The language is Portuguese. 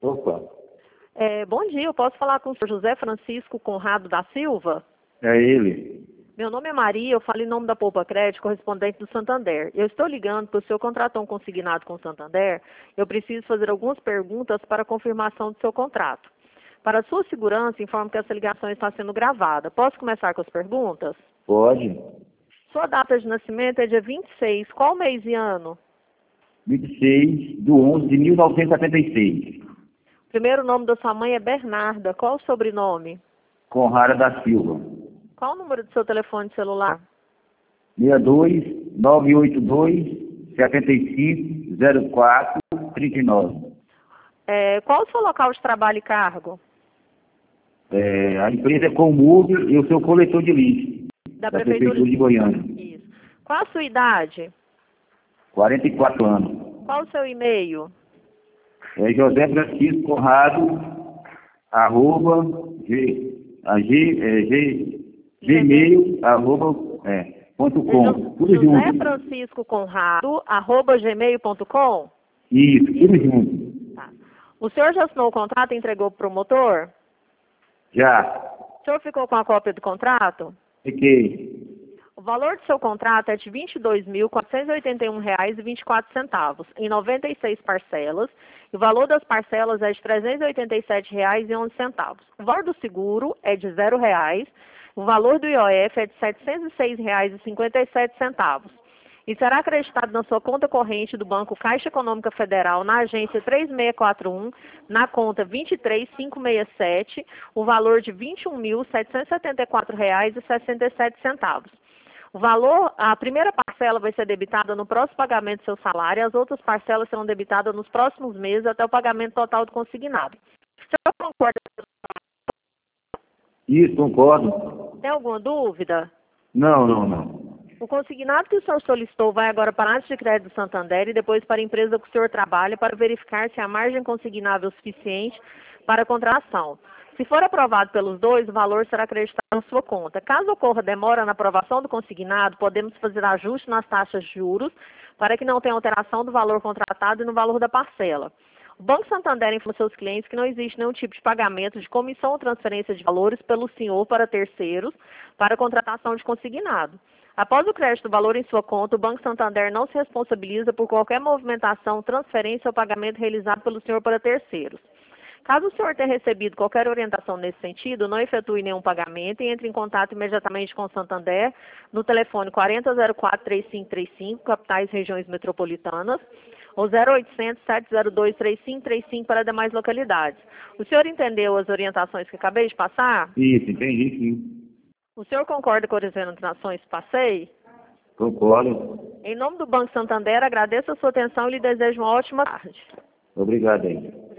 Opa, Bom dia, eu posso falar com o senhor José Francisco Conrado da Silva? é ele. Meu nome é Maria, eu falo em nome da Poupa Crédito, correspondente do Santander. Eu estou ligando porque o senhor contratou um consignado com o Santander. Eu preciso fazer algumas perguntas para confirmação do seu contrato. Para sua segurança, informo que essa ligação está sendo gravada. Posso começar com as perguntas? Pode. Sua data de nascimento é dia 26. Qual mês e ano? 26/11/1976. Primeiro nome da sua mãe é Bernarda. Qual o sobrenome? Conrado da Silva. Qual o número do seu telefone celular? 62-982-75-04-39. Qual o seu local de trabalho e cargo? A empresa é Comub e eu sou coletor de lixo Da da Prefeitura de Goiânia. Isso. Qual a sua idade? 44 anos. Qual o seu e-mail? É José Francisco Conrado, arroba, gmail, arroba, ponto com. Tudo José junto. Francisco Conrado, @gmail.com? Isso, tudo junto. Tá. O senhor já assinou o contrato e entregou para o promotor? Já. O senhor ficou com a cópia do contrato? Fiquei. O valor do seu contrato é de R$ 22.481,24, em 96 parcelas, e o valor das parcelas é de R$ 387,11. O valor do seguro é de R$ 0,00, o valor do IOF é de R$ 706,57, e será acreditado na sua conta corrente do Banco Caixa Econômica Federal, na agência 3641, na conta 23567, o valor de R$ 21.774,67. O valor, a primeira parcela vai ser debitada no próximo pagamento do seu salário, as outras parcelas serão debitadas nos próximos meses até o pagamento total do consignado. O senhor concorda? Isso, concordo. Tem alguma dúvida? Não. O consignado que o senhor solicitou vai agora para a arte de crédito do Santander e depois para a empresa que o senhor trabalha para verificar se a margem consignável é suficiente para a contratação. Se for aprovado pelos dois, o valor será acreditado na sua conta. Caso ocorra demora na aprovação do consignado, podemos fazer ajuste nas taxas de juros para que não tenha alteração do valor contratado e no valor da parcela. O Banco Santander informa seus clientes que não existe nenhum tipo de pagamento de comissão ou transferência de valores pelo senhor para terceiros para a contratação de consignado. Após o crédito do valor em sua conta, o Banco Santander não se responsabiliza por qualquer movimentação, transferência ou pagamento realizado pelo senhor para terceiros. Caso o senhor tenha recebido qualquer orientação nesse sentido, não efetue nenhum pagamento e entre em contato imediatamente com o Santander no telefone 4004-3535, capitais e regiões metropolitanas, ou 0800-702-3535 para demais localidades. O senhor entendeu as orientações que acabei de passar? Isso, entendi, sim. O senhor concorda com as orientações que passei? Concordo. Em nome do Banco Santander, agradeço a sua atenção e lhe desejo uma ótima tarde. Obrigado aí.